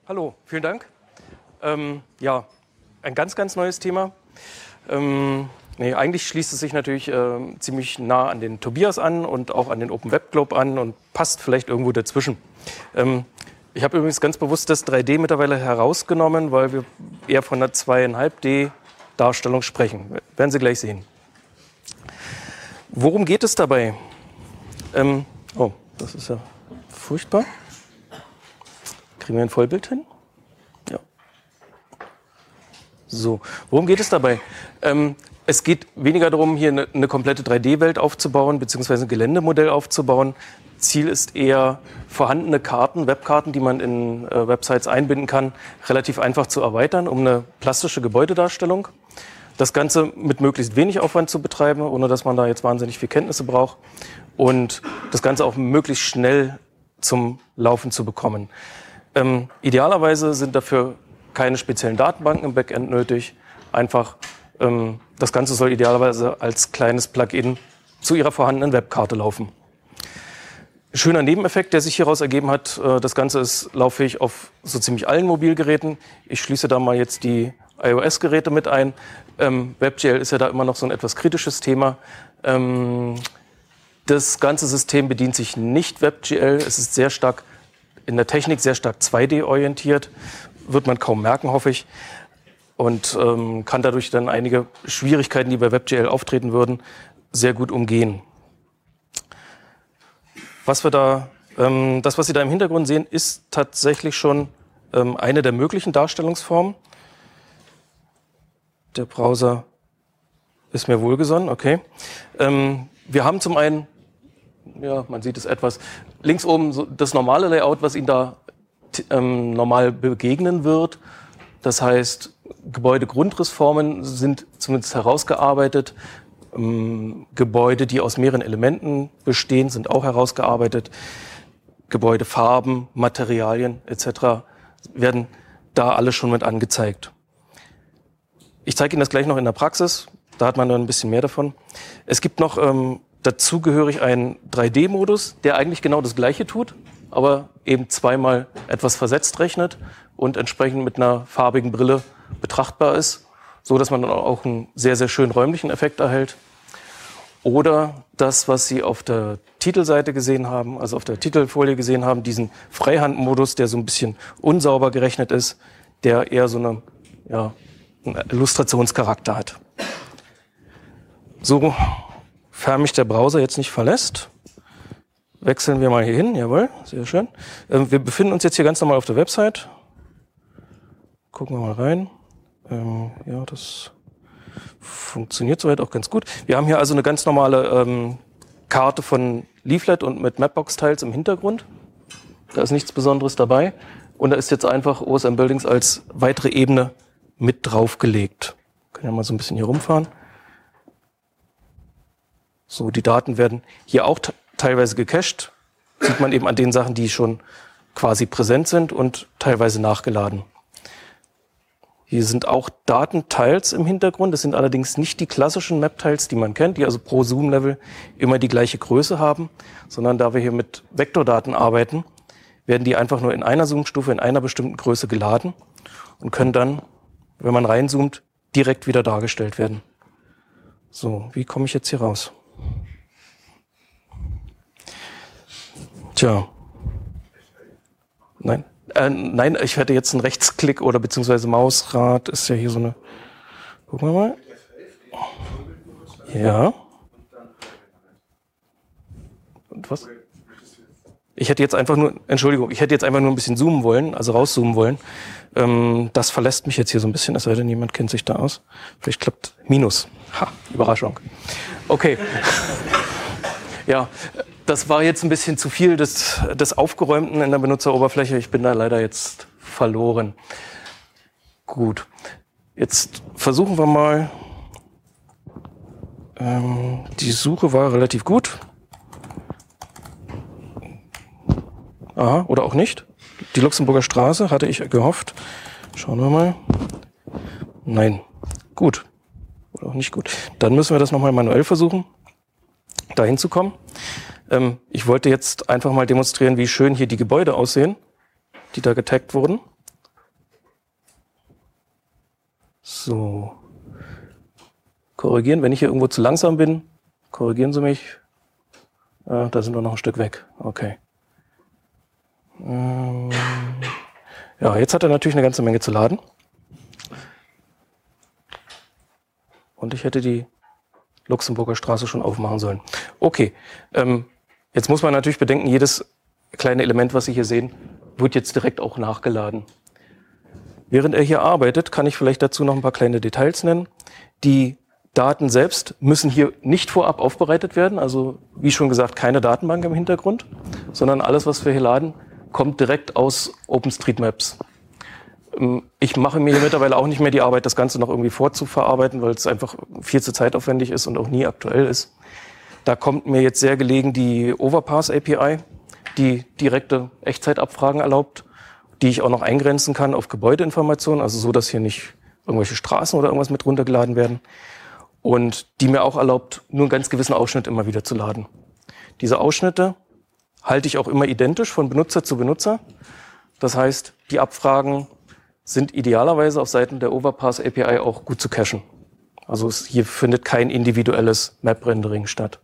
Hallo, vielen Dank. Ja, ein ganz neues Thema. Eigentlich schließt es sich natürlich ziemlich nah an den Tobias an und auch an den Open Web Globe an und passt vielleicht irgendwo dazwischen. Ich habe übrigens ganz bewusst das 3D mittlerweile herausgenommen, weil wir eher von einer 2,5D-Darstellung sprechen. Werden Sie gleich sehen. Worum geht es dabei? Oh, das ist ja furchtbar. Kriegen wir ein Vollbild hin? Ja. So, worum geht es dabei? Es geht weniger darum, hier eine komplette 3D-Welt aufzubauen, beziehungsweise ein Geländemodell aufzubauen. Ziel ist eher, vorhandene Karten, Webkarten, die man in Websites einbinden kann, relativ einfach zu erweitern, um eine plastische Gebäudedarstellung. Das Ganze mit möglichst wenig Aufwand zu betreiben, ohne dass man da jetzt wahnsinnig viel Kenntnisse braucht. Und das Ganze auch möglichst schnell zum Laufen zu bekommen. Idealerweise sind dafür keine speziellen Datenbanken im Backend nötig. Einfach, das Ganze soll idealerweise als kleines Plugin zu Ihrer vorhandenen Webkarte laufen. Schöner Nebeneffekt, der sich hieraus ergeben hat, das Ganze ist lauffähig auf so ziemlich allen Mobilgeräten. Ich schließe da mal jetzt die iOS-Geräte mit ein. WebGL ist ja da immer noch so ein etwas kritisches Thema. Das ganze System bedient sich nicht WebGL. Es ist sehr stark in der Technik, sehr stark 2D-orientiert. Wird man kaum merken, hoffe ich. Und kann dadurch dann einige Schwierigkeiten, die bei WebGL auftreten würden, sehr gut umgehen. Was Sie da im Hintergrund sehen, ist tatsächlich schon eine der möglichen Darstellungsformen. Der Browser ist mir wohlgesonnen, okay. Wir haben zum einen, ja, man sieht es etwas, links oben so das normale Layout, was Ihnen da normal begegnen wird. Das heißt, Gebäudegrundrissformen sind zumindest herausgearbeitet. Gebäude, die aus mehreren Elementen bestehen, sind auch herausgearbeitet. Gebäudefarben, Materialien etc. werden da alle schon mit angezeigt. Ich zeige Ihnen das gleich noch in der Praxis. Da hat man dann ein bisschen mehr davon. Es gibt noch dazugehörig einen 3D-Modus, der eigentlich genau das Gleiche tut, aber eben zweimal etwas versetzt rechnet und entsprechend mit einer farbigen Brille betrachtbar ist, so dass man dann auch einen sehr schönen räumlichen Effekt erhält. Oder das, was Sie auf der Titelseite gesehen haben, also auf der Titelfolie gesehen haben, diesen Freihandmodus, der so ein bisschen unsauber gerechnet ist, der eher so einen Illustrationscharakter hat. Sofern mich der Browser jetzt nicht verlässt, wechseln wir mal hier hin. Jawohl, sehr schön. Wir befinden uns jetzt hier ganz normal auf der Website. Gucken wir mal rein. Ja, das funktioniert soweit auch ganz gut. Wir haben hier also eine ganz normale Karte von Leaflet und mit Mapbox-Tiles im Hintergrund. Da ist nichts Besonderes dabei. Und da ist jetzt einfach OSM Buildings als weitere Ebene mit draufgelegt. Können ja mal so ein bisschen hier rumfahren. So, die Daten werden hier auch teilweise gecached. Sieht man eben an den Sachen, die schon quasi präsent sind und teilweise nachgeladen. Hier sind auch Datenteils im Hintergrund. Das sind allerdings nicht die klassischen Map-Tiles, die man kennt, die also pro Zoom-Level immer die gleiche Größe haben, sondern da wir hier mit Vektordaten arbeiten, werden die einfach nur in einer Zoom-Stufe in einer bestimmten Größe geladen und können dann, wenn man reinzoomt, direkt wieder dargestellt werden. So, wie komme ich jetzt hier raus? Tja. Nein, ich hätte jetzt einen Rechtsklick oder beziehungsweise Mausrad. Ist ja hier so eine... Gucken wir mal. Ja. Und was? Ich hätte jetzt einfach nur ein bisschen zoomen wollen, also rauszoomen wollen. Das verlässt mich jetzt hier so ein bisschen, es sei denn, jemand kennt sich da aus. Vielleicht klappt Minus. Ha, Überraschung. Okay. Ja, das war jetzt ein bisschen zu viel des Aufgeräumten in der Benutzeroberfläche. Ich bin da leider jetzt verloren. Gut, jetzt versuchen wir mal. Die Suche war relativ gut. Aha, oder auch nicht. Die Luxemburger Straße hatte ich gehofft. Schauen wir mal. Nein. Gut. Oder auch nicht gut. Dann müssen wir das nochmal manuell versuchen, da hinzukommen. Ich wollte jetzt einfach mal demonstrieren, wie schön hier die Gebäude aussehen, die da getaggt wurden. So. Korrigieren, wenn ich hier irgendwo zu langsam bin, korrigieren Sie mich. Da sind wir noch ein Stück weg. Okay. Ja, jetzt hat er natürlich eine ganze Menge zu laden. Und ich hätte die Luxemburger Straße schon aufmachen sollen. Okay, jetzt muss man natürlich bedenken, jedes kleine Element, was Sie hier sehen, wird jetzt direkt auch nachgeladen. Während er hier arbeitet, kann ich vielleicht dazu noch ein paar kleine Details nennen. Die Daten selbst müssen hier nicht vorab aufbereitet werden, also wie schon gesagt, keine Datenbank im Hintergrund, sondern alles, was wir hier laden, kommt direkt aus OpenStreetMaps. Ich mache mir hier mittlerweile auch nicht mehr die Arbeit, das Ganze noch irgendwie vorzuverarbeiten, weil es einfach viel zu zeitaufwendig ist und auch nie aktuell ist. Da kommt mir jetzt sehr gelegen die Overpass API, die direkte Echtzeitabfragen erlaubt, die ich auch noch eingrenzen kann auf Gebäudeinformationen, also so, dass hier nicht irgendwelche Straßen oder irgendwas mit runtergeladen werden. Und die mir auch erlaubt, nur einen ganz gewissen Ausschnitt immer wieder zu laden. Diese Ausschnitte halte ich auch immer identisch von Benutzer zu Benutzer. Das heißt, die Abfragen sind idealerweise auf Seiten der Overpass API auch gut zu cachen. Also hier findet kein individuelles Map-Rendering statt.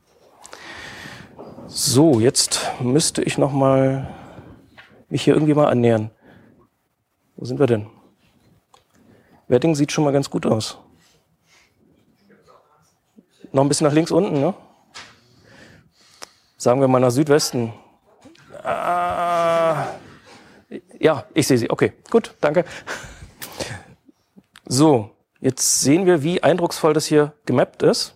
So, jetzt müsste ich mich hier irgendwie mal annähern. Wo sind wir denn? Wedding sieht schon mal ganz gut aus. Noch ein bisschen nach links unten, ne? Sagen wir mal nach Südwesten. Ja, ich sehe sie. Okay, gut, danke. So, jetzt sehen wir, wie eindrucksvoll das hier gemappt ist.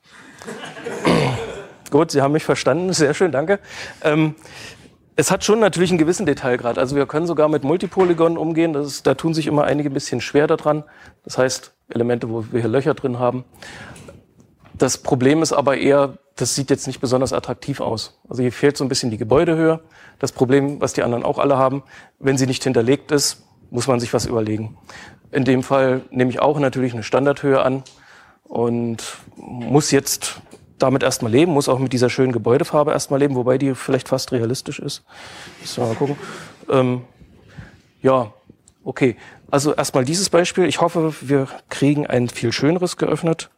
Gut, Sie haben mich verstanden. Sehr schön, danke. Es hat schon natürlich einen gewissen Detailgrad. Also wir können sogar mit Multipolygonen umgehen. Da tun sich immer einige ein bisschen schwer daran. Das heißt, Elemente, wo wir hier Löcher drin haben. Das Problem ist aber eher, das sieht jetzt nicht besonders attraktiv aus. Also hier fehlt so ein bisschen die Gebäudehöhe. Das Problem, was die anderen auch alle haben, wenn sie nicht hinterlegt ist, muss man sich was überlegen. In dem Fall nehme ich auch natürlich eine Standardhöhe an und muss jetzt damit erstmal leben, muss auch mit dieser schönen Gebäudefarbe erstmal leben, wobei die vielleicht fast realistisch ist. Müssen wir mal gucken. Ja, okay. Also erstmal dieses Beispiel. Ich hoffe, wir kriegen ein viel schöneres geöffnet.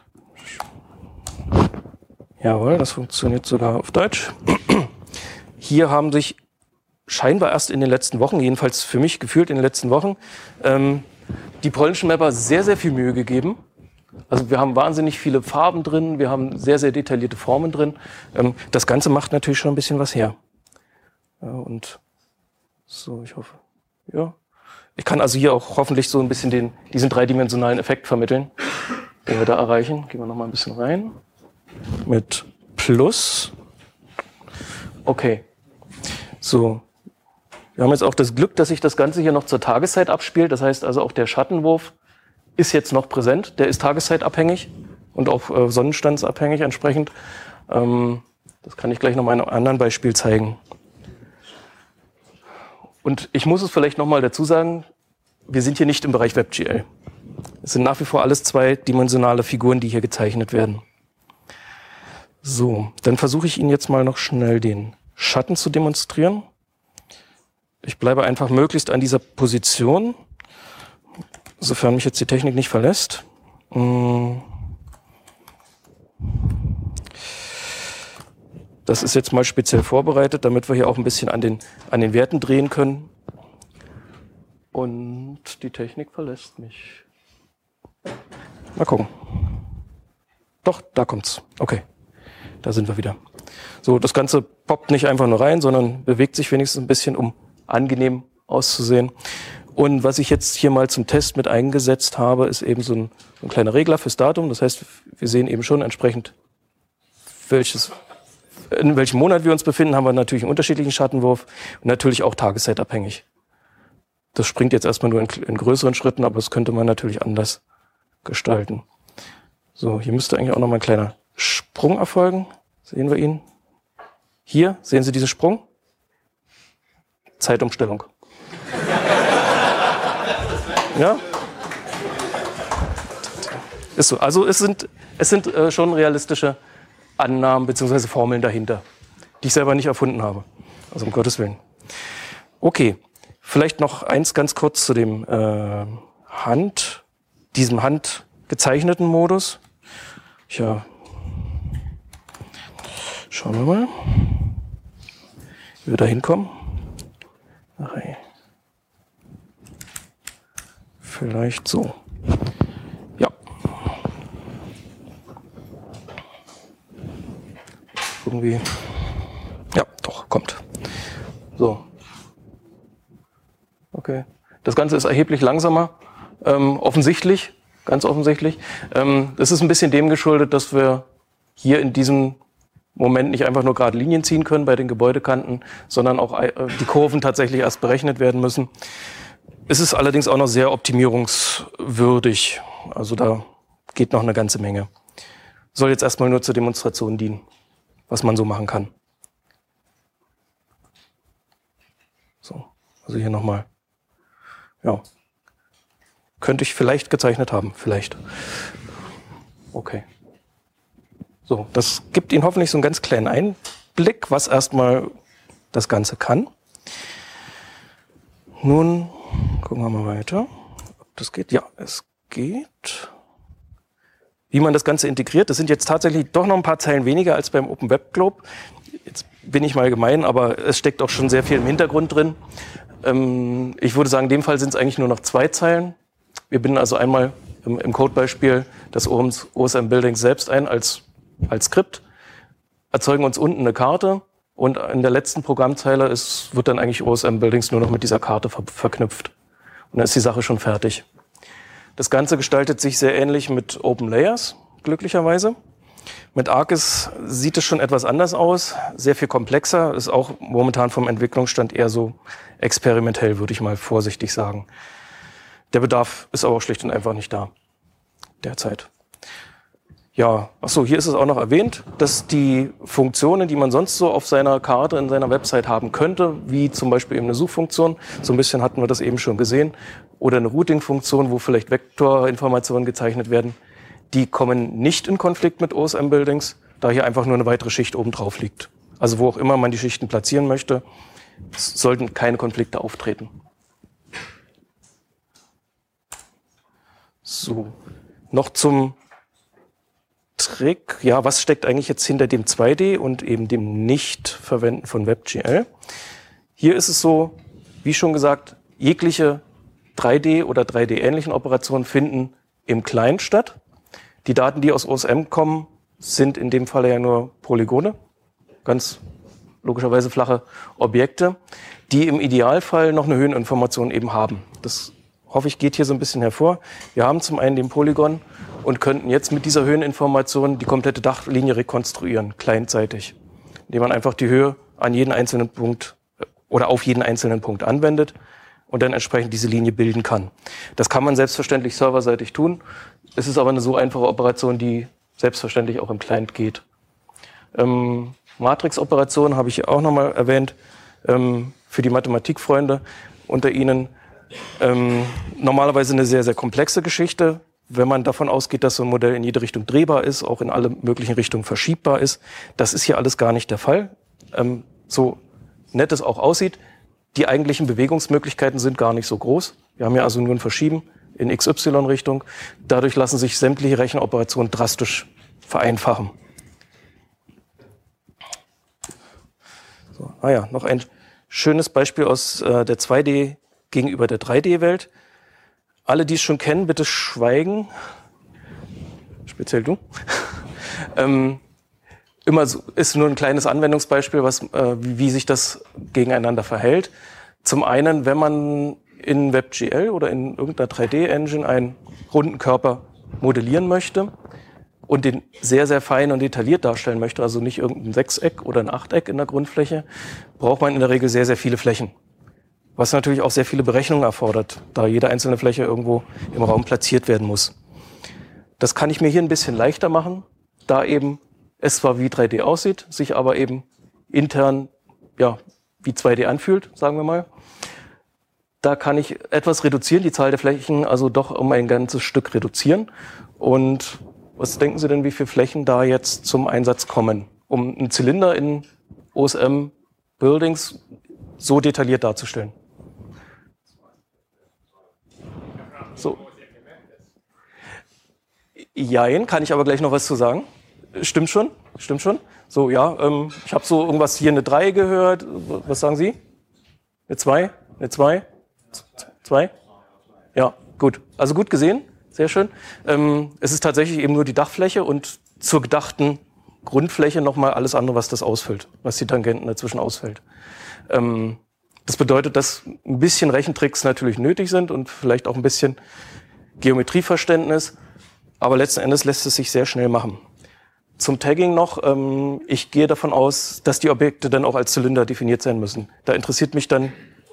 Jawohl, das funktioniert sogar auf Deutsch. Hier haben sich scheinbar erst in den letzten Wochen, jedenfalls für mich gefühlt in den letzten Wochen, die polnischen Mapper sehr, sehr viel Mühe gegeben. Also wir haben wahnsinnig viele Farben drin, wir haben sehr, sehr detaillierte Formen drin. Das Ganze macht natürlich schon ein bisschen was her. Und so, ich hoffe, ja. Ich kann also hier auch hoffentlich so ein bisschen diesen dreidimensionalen Effekt vermitteln, den wir da erreichen. Gehen wir noch mal ein bisschen rein. Mit Plus. Okay. So. Wir haben jetzt auch das Glück, dass sich das Ganze hier noch zur Tageszeit abspielt. Das heißt also auch der Schattenwurf ist jetzt noch präsent. Der ist tageszeitabhängig und auch sonnenstandsabhängig entsprechend. Das kann ich gleich noch mal in einem anderen Beispiel zeigen. Und ich muss es vielleicht noch mal dazu sagen, wir sind hier nicht im Bereich WebGL. Es sind nach wie vor alles zweidimensionale Figuren, die hier gezeichnet werden. So, dann versuche ich Ihnen jetzt mal noch schnell den Schatten zu demonstrieren. Ich bleibe einfach möglichst an dieser Position, sofern mich jetzt die Technik nicht verlässt. Das ist jetzt mal speziell vorbereitet, damit wir hier auch ein bisschen an den Werten drehen können. Und die Technik verlässt mich. Mal gucken. Doch, da kommt's. Okay. Da sind wir wieder. So, das Ganze poppt nicht einfach nur rein, sondern bewegt sich wenigstens ein bisschen, um angenehm auszusehen. Und was ich jetzt hier mal zum Test mit eingesetzt habe, ist eben so ein kleiner Regler fürs Datum. Das heißt, wir sehen eben schon entsprechend, in welchem Monat wir uns befinden, haben wir natürlich einen unterschiedlichen Schattenwurf und natürlich auch tageszeitabhängig. Das springt jetzt erstmal nur in größeren Schritten, aber das könnte man natürlich anders gestalten. So, hier müsste eigentlich auch noch mal ein kleiner Sprung erfolgen. Sehen wir ihn? Hier, sehen Sie diesen Sprung? Zeitumstellung. Ja? Ist so. Also es sind schon realistische Annahmen bzw. Formeln dahinter, die ich selber nicht erfunden habe. Also um Gottes Willen. Okay, vielleicht noch eins ganz kurz zu dem diesem handgezeichneten Modus. Ja, schauen wir mal, wie wir da hinkommen. Vielleicht so. Ja. Irgendwie. Ja, doch, kommt. So. Okay. Das Ganze ist erheblich langsamer. Offensichtlich, ganz offensichtlich. Das ist ein bisschen dem geschuldet, dass wir hier in diesem Moment nicht einfach nur gerade Linien ziehen können bei den Gebäudekanten, sondern auch die Kurven tatsächlich erst berechnet werden müssen. Es ist allerdings auch noch sehr optimierungswürdig. Also da geht noch eine ganze Menge. Soll jetzt erstmal nur zur Demonstration dienen, was man so machen kann. So, also hier nochmal. Ja. Könnte ich vielleicht gezeichnet haben, vielleicht. Okay. So, das gibt Ihnen hoffentlich so einen ganz kleinen Einblick, was erstmal das Ganze kann. Nun gucken wir mal weiter, ob das geht. Ja, es geht. Wie man das Ganze integriert, das sind jetzt tatsächlich doch noch ein paar Zeilen weniger als beim Open Web Globe. Jetzt bin ich mal gemein, aber es steckt auch schon sehr viel im Hintergrund drin. Ich würde sagen, in dem Fall sind es eigentlich nur noch 2 Zeilen. Wir binden also einmal im Codebeispiel das OSM Buildings selbst ein als Skript, erzeugen uns unten eine Karte und in der letzten Programmzeile wird dann eigentlich OSM Buildings nur noch mit dieser Karte verknüpft. Und dann ist die Sache schon fertig. Das Ganze gestaltet sich sehr ähnlich mit Open Layers, glücklicherweise. Mit ArcGIS sieht es schon etwas anders aus, sehr viel komplexer, ist auch momentan vom Entwicklungsstand eher so experimentell, würde ich mal vorsichtig sagen. Der Bedarf ist aber auch schlicht und einfach nicht da, derzeit. Ja, achso, hier ist es auch noch erwähnt, dass die Funktionen, die man sonst so auf seiner Karte in seiner Website haben könnte, wie zum Beispiel eben eine Suchfunktion, so ein bisschen hatten wir das eben schon gesehen, oder eine Routing-Funktion, wo vielleicht Vektorinformationen gezeichnet werden, die kommen nicht in Konflikt mit OSM Buildings, da hier einfach nur eine weitere Schicht oben drauf liegt. Also wo auch immer man die Schichten platzieren möchte, sollten keine Konflikte auftreten. So, noch zum Trick. Ja, was steckt eigentlich jetzt hinter dem 2D und eben dem Nicht-Verwenden von WebGL? Hier ist es so, wie schon gesagt, jegliche 3D- oder 3D-ähnlichen Operationen finden im Client statt. Die Daten, die aus OSM kommen, sind in dem Fall ja nur Polygone, ganz logischerweise flache Objekte, die im Idealfall noch eine Höheninformation eben haben. Das hoffe ich, geht hier so ein bisschen hervor. Wir haben zum einen den Polygon und könnten jetzt mit dieser Höheninformation die komplette Dachlinie rekonstruieren, clientseitig, indem man einfach die Höhe an jeden einzelnen Punkt oder auf jeden einzelnen Punkt anwendet und dann entsprechend diese Linie bilden kann. Das kann man selbstverständlich serverseitig tun. Es ist aber eine so einfache Operation, die selbstverständlich auch im Client geht. Matrix-Operationen habe ich hier auch nochmal erwähnt, für die Mathematikfreunde unter Ihnen. Normalerweise eine sehr, sehr komplexe Geschichte. Wenn man davon ausgeht, dass so ein Modell in jede Richtung drehbar ist, auch in alle möglichen Richtungen verschiebbar ist. Das ist hier alles gar nicht der Fall. So nett es auch aussieht, die eigentlichen Bewegungsmöglichkeiten sind gar nicht so groß. Wir haben ja also nur ein Verschieben in XY-Richtung. Dadurch lassen sich sämtliche Rechenoperationen drastisch vereinfachen. So, noch ein schönes Beispiel aus der 2D gegenüber der 3D-Welt. Alle, die es schon kennen, bitte schweigen. Speziell du. Immer so, ist nur ein kleines Anwendungsbeispiel, wie sich das gegeneinander verhält. Zum einen, wenn man in WebGL oder in irgendeiner 3D-Engine einen runden Körper modellieren möchte und den sehr, sehr fein und detailliert darstellen möchte, also nicht irgendein Sechseck oder ein Achteck in der Grundfläche, braucht man in der Regel sehr, sehr viele Flächen. Was natürlich auch sehr viele Berechnungen erfordert, da jede einzelne Fläche irgendwo im Raum platziert werden muss. Das kann ich mir hier ein bisschen leichter machen, da eben es zwar wie 3D aussieht, sich aber eben intern wie 2D anfühlt, sagen wir mal. Da kann ich etwas reduzieren, die Zahl der Flächen also doch um ein ganzes Stück reduzieren. Und was denken Sie denn, wie viele Flächen da jetzt zum Einsatz kommen, um einen Zylinder in OSM Buildings so detailliert darzustellen? So. Jein, kann ich aber gleich noch was zu sagen. Stimmt schon, stimmt schon. So, ja, ich habe so irgendwas hier eine 3 gehört. Was sagen Sie? Eine 2? Eine 2? 2? Ja, gut. Also gut gesehen, sehr schön. Es ist tatsächlich eben nur die Dachfläche und zur gedachten Grundfläche nochmal alles andere, was das ausfüllt, was die Tangenten dazwischen ausfällt. Das bedeutet, dass ein bisschen Rechentricks natürlich nötig sind und vielleicht auch ein bisschen Geometrieverständnis, aber letzten Endes lässt es sich sehr schnell machen. Zum Tagging noch, ich gehe davon aus, dass die Objekte dann auch als Zylinder definiert sein müssen. Da interessiert mich dann...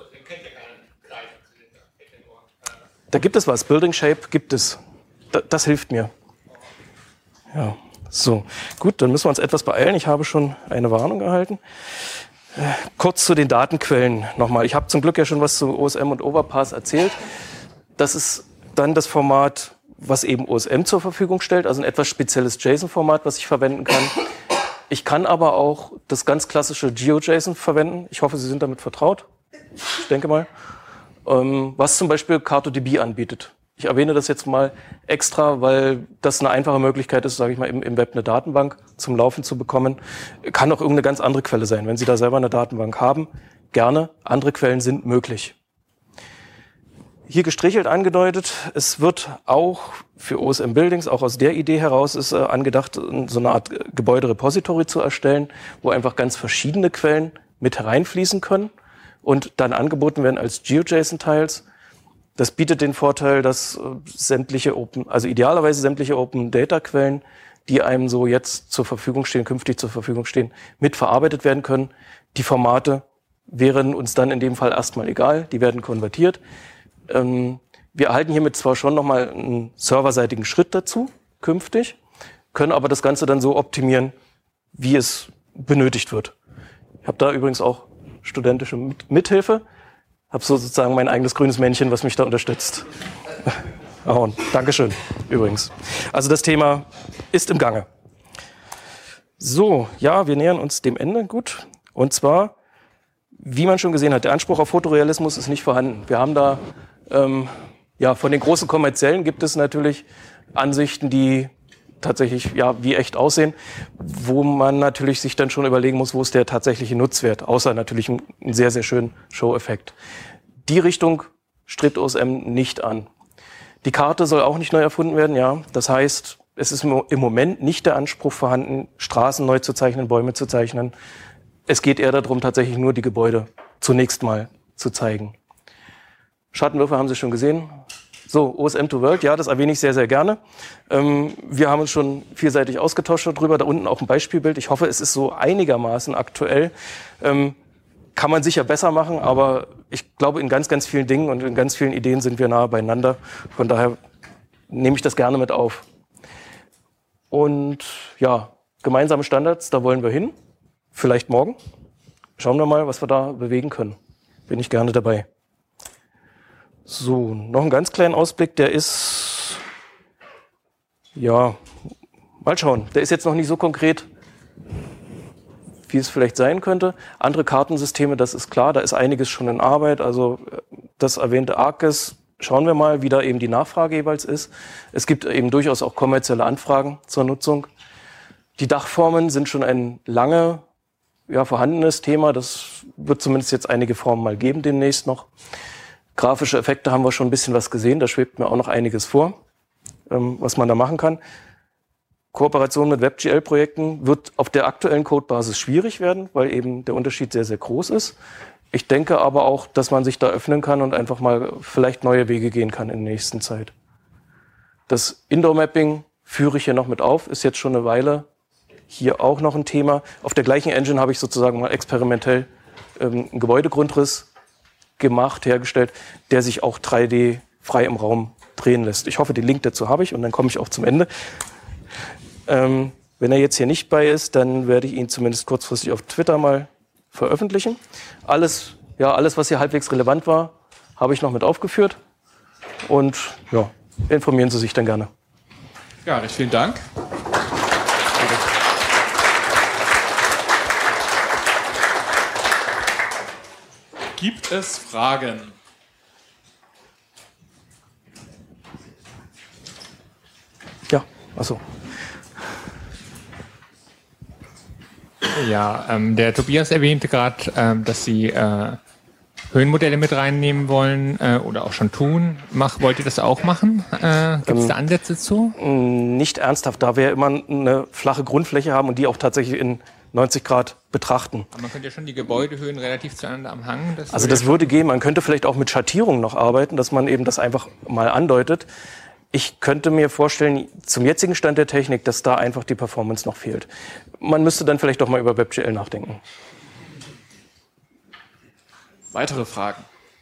Da gibt es was, Building Shape gibt es. Das hilft mir. Ja, so. Gut, dann müssen wir uns etwas beeilen. Ich habe schon eine Warnung erhalten. Kurz zu den Datenquellen nochmal. Ich habe zum Glück ja schon was zu OSM und Overpass erzählt. Das ist dann das Format, was eben OSM zur Verfügung stellt, also ein etwas spezielles JSON-Format, was ich verwenden kann. Ich kann aber auch das ganz klassische GeoJSON verwenden. Ich hoffe, Sie sind damit vertraut. Ich denke mal. Was zum Beispiel CartoDB anbietet. Ich erwähne das jetzt mal extra, weil das eine einfache Möglichkeit ist, sage ich mal, im Web eine Datenbank zum Laufen zu bekommen. Kann auch irgendeine ganz andere Quelle sein. Wenn Sie da selber eine Datenbank haben, gerne. Andere Quellen sind möglich. Hier gestrichelt angedeutet, es wird auch für OSM Buildings, auch aus der Idee heraus ist angedacht, so eine Art Gebäuderepository zu erstellen, wo einfach ganz verschiedene Quellen mit hereinfließen können und dann angeboten werden als GeoJSON-Tiles. Das bietet den Vorteil, dass idealerweise sämtliche Open-Data-Quellen, die einem so jetzt zur Verfügung stehen, künftig zur Verfügung stehen, mitverarbeitet werden können. Die Formate wären uns dann in dem Fall erstmal egal, die werden konvertiert. Wir erhalten hiermit zwar schon nochmal einen serverseitigen Schritt dazu, künftig, können aber das Ganze dann so optimieren, wie es benötigt wird. Ich habe da übrigens auch studentische Mithilfe, habe so sozusagen mein eigenes grünes Männchen, was mich da unterstützt. Oh, Dankeschön, übrigens. Also das Thema ist im Gange. So, ja, wir nähern uns dem Ende, gut. Und zwar, wie man schon gesehen hat, der Anspruch auf Fotorealismus ist nicht vorhanden. Wir haben da von den großen Kommerziellen gibt es natürlich Ansichten, die tatsächlich wie echt aussehen, wo man natürlich sich dann schon überlegen muss, wo ist der tatsächliche Nutzwert, außer natürlich einen sehr, sehr schönen Show-Effekt. Die Richtung strebt OSM nicht an. Die Karte soll auch nicht neu erfunden werden, ja. Das heißt, es ist im Moment nicht der Anspruch vorhanden, Straßen neu zu zeichnen, Bäume zu zeichnen. Es geht eher darum, tatsächlich nur die Gebäude zunächst mal zu zeigen. Schattenwürfe haben Sie schon gesehen. So, OSM to World, ja, das erwähne ich sehr, sehr gerne. Wir haben uns schon vielseitig ausgetauscht darüber. Da unten auch ein Beispielbild. Ich hoffe, es ist so einigermaßen aktuell. Kann man sicher besser machen, aber ich glaube, in ganz, ganz vielen Dingen und in ganz vielen Ideen sind wir nahe beieinander. Von daher nehme ich das gerne mit auf. Und ja, gemeinsame Standards, da wollen wir hin. Vielleicht morgen. Schauen wir mal, was wir da bewegen können. Bin ich gerne dabei. So, noch einen ganz kleinen Ausblick, der ist, ja, mal schauen. Der ist jetzt noch nicht so konkret, wie es vielleicht sein könnte. Andere Kartensysteme, das ist klar, da ist einiges schon in Arbeit. Also das erwähnte ArcGIS, schauen wir mal, wie da eben die Nachfrage jeweils ist. Es gibt eben durchaus auch kommerzielle Anfragen zur Nutzung. Die Dachformen sind schon ein lange vorhandenes Thema. Das wird zumindest jetzt einige Formen mal geben demnächst noch. Grafische Effekte haben wir schon ein bisschen was gesehen. Da schwebt mir auch noch einiges vor, was man da machen kann. Kooperation mit WebGL-Projekten wird auf der aktuellen Codebasis schwierig werden, weil eben der Unterschied sehr, sehr groß ist. Ich denke aber auch, dass man sich da öffnen kann und einfach mal vielleicht neue Wege gehen kann in der nächsten Zeit. Das Indoor-Mapping führe ich hier noch mit auf, ist jetzt schon eine Weile hier auch noch ein Thema. Auf der gleichen Engine habe ich sozusagen mal experimentell einen Gebäudegrundriss hergestellt, der sich auch 3D frei im Raum drehen lässt. Ich hoffe, den Link dazu habe ich und dann komme ich auch zum Ende. Wenn er jetzt hier nicht bei ist, dann werde ich ihn zumindest kurzfristig auf Twitter mal veröffentlichen. Alles, was hier halbwegs relevant war, habe ich noch mit aufgeführt und ja, informieren Sie sich dann gerne. Ja, recht vielen Dank. Gibt es Fragen? Ja. Achso. Ja, der Tobias erwähnte gerade, dass Sie Höhenmodelle mit reinnehmen wollen oder auch schon tun. Wollt ihr das auch machen? Gibt es da Ansätze zu? Nicht ernsthaft, da wir immer eine flache Grundfläche haben und die auch tatsächlich in 90 Grad betrachten. Aber man könnte ja schon die Gebäudehöhen relativ zueinander am Hang. Das würde gehen. Man könnte vielleicht auch mit Schattierungen noch arbeiten, dass man eben das einfach mal andeutet. Ich könnte mir vorstellen, zum jetzigen Stand der Technik, dass da einfach die Performance noch fehlt. Man müsste dann vielleicht doch mal über WebGL nachdenken. Weitere Fragen?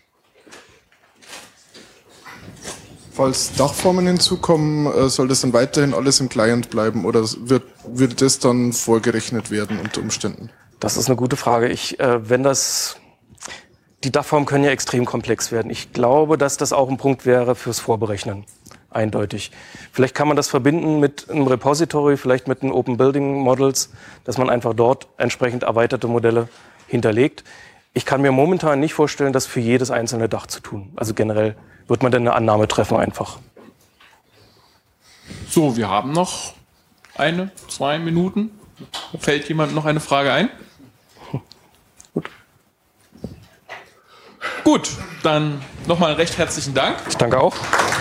Falls Dachformen hinzukommen, soll das dann weiterhin alles im Client bleiben oder wird das dann vorgerechnet werden unter Umständen? Das ist eine gute Frage. Die Dachformen können ja extrem komplex werden. Ich glaube, dass das auch ein Punkt wäre fürs Vorberechnen. Eindeutig. Vielleicht kann man das verbinden mit einem Repository, vielleicht mit den Open Building Models, dass man einfach dort entsprechend erweiterte Modelle hinterlegt. Ich kann mir momentan nicht vorstellen, das für jedes einzelne Dach zu tun. Also generell wird man dann eine Annahme treffen einfach. So, wir haben noch 2 Minuten. Fällt jemand noch eine Frage ein? Gut, dann nochmal recht herzlichen Dank. Ich danke auch.